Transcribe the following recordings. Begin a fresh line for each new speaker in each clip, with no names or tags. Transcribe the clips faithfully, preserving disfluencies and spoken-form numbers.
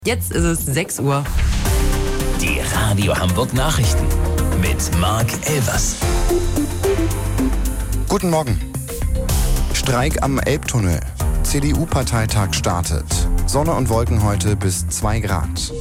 Jetzt ist es sechs Uhr.
Die Radio Hamburg Nachrichten mit Marc Elvers.
Guten Morgen. Streik am Elbtunnel. C D U-Parteitag startet. Sonne und Wolken heute bis zwei Grad.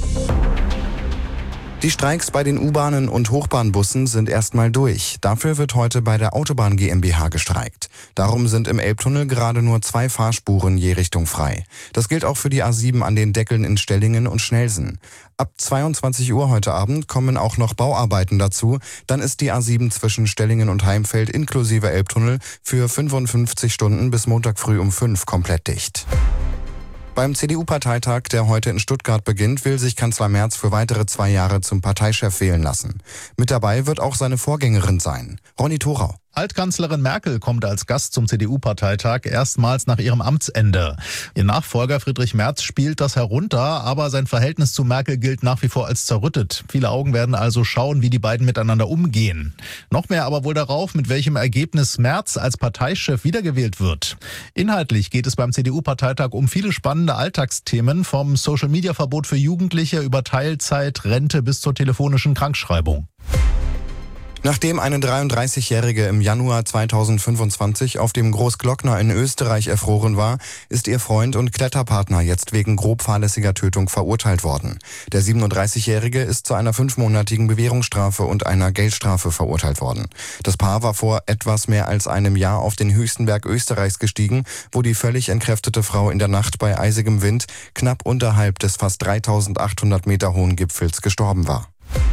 Die Streiks bei den U-Bahnen und Hochbahnbussen sind erstmal durch. Dafür wird heute bei der Autobahn GmbH gestreikt. Darum sind im Elbtunnel gerade nur zwei Fahrspuren je Richtung frei. Das gilt auch für die A sieben an den Deckeln in Stellingen und Schnelsen. Ab zweiundzwanzig Uhr heute Abend kommen auch noch Bauarbeiten dazu. Dann ist die A sieben zwischen Stellingen und Heimfeld inklusive Elbtunnel für fünfundfünfzig Stunden bis Montag früh um fünf komplett dicht. Beim C D U-Parteitag, der heute in Stuttgart beginnt, will sich Kanzler Merz für weitere zwei Jahre zum Parteichef wählen lassen. Mit dabei wird auch seine Vorgängerin sein, Ronny Thorau.
Altkanzlerin Merkel kommt als Gast zum C D U-Parteitag erstmals nach ihrem Amtsende. Ihr Nachfolger Friedrich Merz spielt das herunter, aber sein Verhältnis zu Merkel gilt nach wie vor als zerrüttet. Viele Augen werden also schauen, wie die beiden miteinander umgehen. Noch mehr aber wohl darauf, mit welchem Ergebnis Merz als Parteichef wiedergewählt wird. Inhaltlich geht es beim C D U-Parteitag um viele spannende Alltagsthemen, vom Social-Media-Verbot für Jugendliche über Teilzeit, Rente bis zur telefonischen Krankschreibung.
Nachdem eine dreiunddreißigjährige im Januar zweitausendfünfundzwanzig auf dem Großglockner in Österreich erfroren war, ist ihr Freund und Kletterpartner jetzt wegen grob fahrlässiger Tötung verurteilt worden. Der siebenunddreißigjährige ist zu einer fünfmonatigen Bewährungsstrafe und einer Geldstrafe verurteilt worden. Das Paar war vor etwas mehr als einem Jahr auf den höchsten Berg Österreichs gestiegen, wo die völlig entkräftete Frau in der Nacht bei eisigem Wind knapp unterhalb des fast dreitausendachthundert Meter hohen Gipfels gestorben war.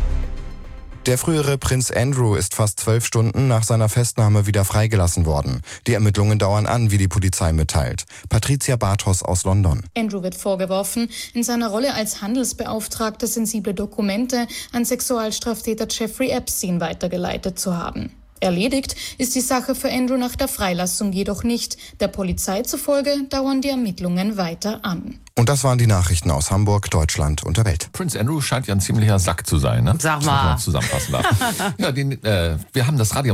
Der frühere Prinz Andrew ist fast zwölf Stunden nach seiner Festnahme wieder freigelassen worden. Die Ermittlungen dauern an, wie die Polizei mitteilt. Patricia Bartos aus London.
Andrew wird vorgeworfen, in seiner Rolle als Handelsbeauftragter sensible Dokumente an Sexualstraftäter Jeffrey Epstein weitergeleitet zu haben. Erledigt ist die Sache für Andrew nach der Freilassung jedoch nicht. Der Polizei zufolge dauern die Ermittlungen weiter an.
Und das waren die Nachrichten aus Hamburg, Deutschland und der Welt.
Prinz Andrew scheint ja ein ziemlicher Sack zu sein, ne?
Sag mal.
Zusammenfassen darf. Ja, den, äh, wir haben das Radio